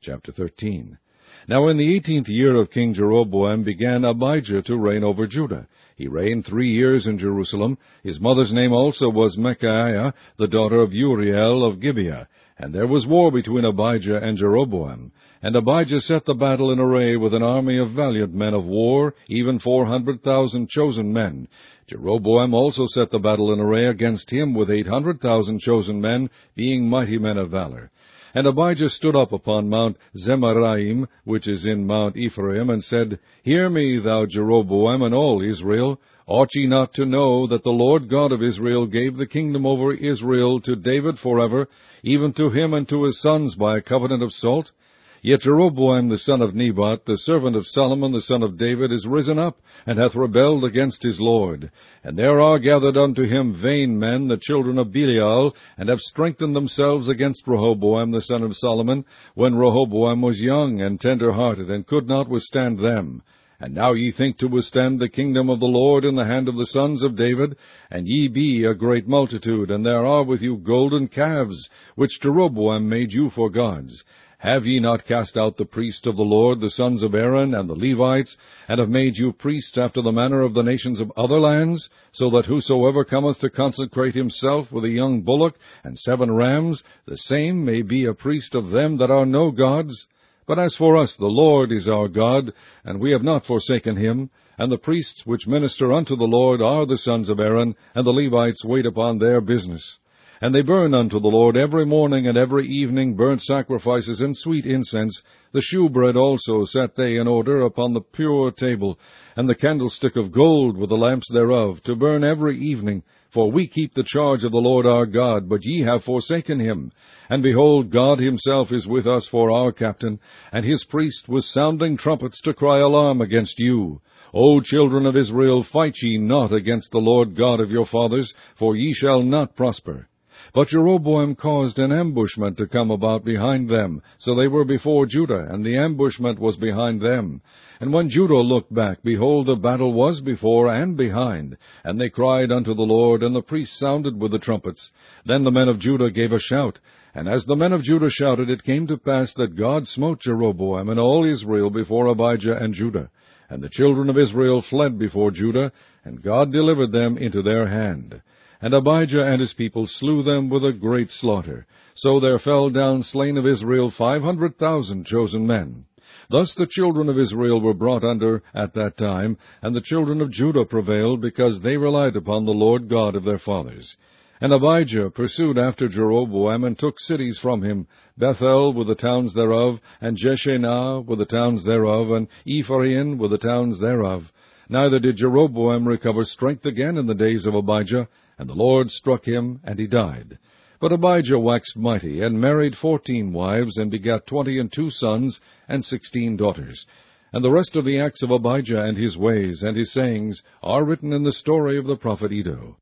Chapter 13. Now in the 18th year of King Jeroboam began Abijah to reign over Judah. He reigned 3 years in Jerusalem. His mother's name also was Micaiah, the daughter of Uriel of Gibeah. And there was war between Abijah and Jeroboam. And Abijah set the battle in array with an army of valiant men of war, even 400,000 chosen men. Jeroboam also set the battle in array against him with 800,000 chosen men, being mighty men of valor. And Abijah stood up upon Mount Zemaraim, which is in Mount Ephraim, and said, Hear me, thou Jeroboam, and all Israel. Ought ye not to know that the Lord God of Israel gave the kingdom over Israel to David forever, even to him and to his sons by a covenant of salt? Yet Jeroboam the son of Nebat, the servant of Solomon the son of David, is risen up, and hath rebelled against his Lord. And there are gathered unto him vain men, the children of Belial, and have strengthened themselves against Rehoboam the son of Solomon, when Rehoboam was young and tender-hearted, and could not withstand them. And now ye think to withstand the kingdom of the Lord in the hand of the sons of David, and ye be a great multitude, and there are with you golden calves, which Jeroboam made you for gods. Have ye not cast out the priests of the Lord, the sons of Aaron, and the Levites, and have made you priests after the manner of the nations of other lands, so that whosoever cometh to consecrate himself with a young bullock and 7 rams, the same may be a priest of them that are no gods? But as for us, the Lord is our God, and we have not forsaken him, and the priests which minister unto the Lord are the sons of Aaron, and the Levites wait upon their business. And they burn unto the Lord every morning and every evening burnt sacrifices and sweet incense. The shewbread also set they in order upon the pure table, and the candlestick of gold with the lamps thereof, to burn every evening. For we keep the charge of the Lord our God, but ye have forsaken him. And behold, God himself is with us for our captain, and his priests with sounding trumpets to cry alarm against you. O children of Israel, fight ye not against the Lord God of your fathers, for ye shall not prosper. But Jeroboam caused an ambushment to come about behind them. So they were before Judah, and the ambushment was behind them. And when Judah looked back, behold, the battle was before and behind. And they cried unto the Lord, and the priests sounded with the trumpets. Then the men of Judah gave a shout. And as the men of Judah shouted, it came to pass that God smote Jeroboam and all Israel before Abijah and Judah. And the children of Israel fled before Judah, and God delivered them into their hand. And Abijah and his people slew them with a great slaughter. So there fell down slain of Israel 500,000 chosen men. Thus the children of Israel were brought under at that time, and the children of Judah prevailed, because they relied upon the Lord God of their fathers. And Abijah pursued after Jeroboam, and took cities from him, Bethel with the towns thereof, and Jeshanah with the towns thereof, and Ephraim with the towns thereof. Neither did Jeroboam recover strength again in the days of Abijah, and the Lord struck him, and he died. But Abijah waxed mighty, and married 14 wives, and begat 22 sons, and 16 daughters. And the rest of the acts of Abijah, and his ways, and his sayings, are written in the story of the prophet Iddo.